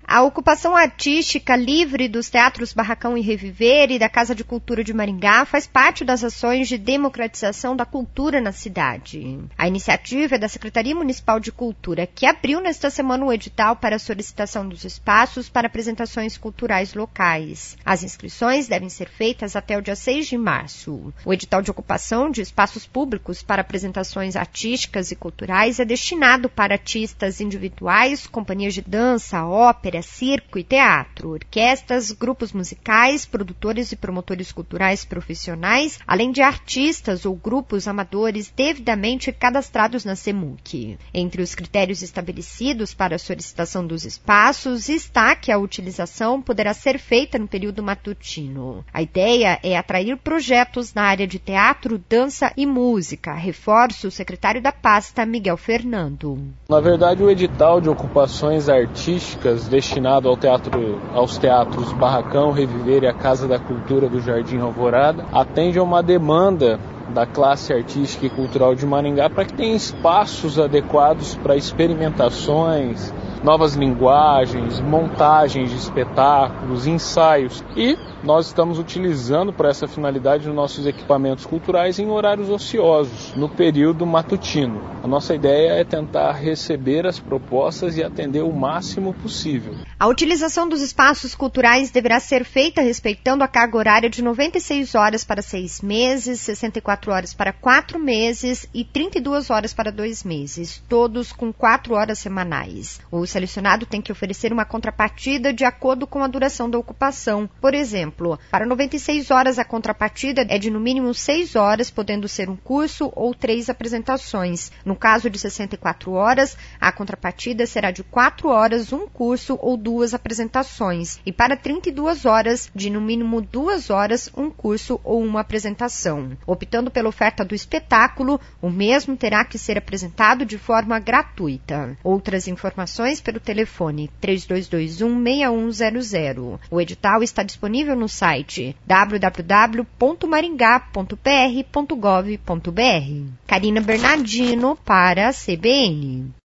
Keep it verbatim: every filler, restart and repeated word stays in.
A ocupação artística livre dos teatros Barracão e Reviver e da Casa de Cultura de Maringá faz parte das ações de democratização da cultura na cidade. A iniciativa é da Secretaria Municipal de Cultura, que abriu nesta semana o edital para a solicitação dos espaços para apresentações culturais locais. As inscrições devem ser feitas até o dia seis de março. O edital de ocupação de espaços públicos para apresentações artísticas e culturais é destinado para artistas individuais, companhias de dança, ópera, circo e teatro, orquestras, grupos musicais, produtores e promotores culturais profissionais, além de artistas ou grupos amadores devidamente cadastrados na SEMUC. Entre os critérios estabelecidos para a solicitação dos espaços está que a utilização poderá ser feita no período matutino. A ideia é atrair projetos na área de teatro, dança e música, reforça o secretário da pasta, Miguel Fernando. Na verdade, o edital de ocupações artísticas destinado ao teatro, aos teatros Barracão, Reviver e a Casa da Cultura do Jardim Alvorada atende a uma demanda da classe artística e cultural de Maringá para que tenha espaços adequados para experimentações, novas linguagens, montagens de espetáculos, ensaios. E nós estamos utilizando para essa finalidade os nossos equipamentos culturais em horários ociosos, no período matutino. A nossa ideia é tentar receber as propostas e atender o máximo possível. A utilização dos espaços culturais deverá ser feita respeitando a carga horária de noventa e seis horas para seis meses, sessenta e quatro horas para quatro meses e trinta e duas horas para dois meses, todos com quatro horas semanais. O selecionado tem que oferecer uma contrapartida de acordo com a duração da ocupação. Por exemplo, para noventa e seis horas a contrapartida é de no mínimo seis horas, podendo ser um curso ou três apresentações. No caso de sessenta e quatro horas, a contrapartida será de quatro horas, um curso ou duas apresentações. E para trinta e duas horas, de no mínimo duas horas, um curso ou uma apresentação. Optando pela oferta do espetáculo, o mesmo terá que ser apresentado de forma gratuita. Outras informações pelo telefone três dois dois um, seis um zero zero. O edital está disponível no site w w w ponto maringá ponto p r ponto gov ponto b r. Karina Bernardino para a C B N.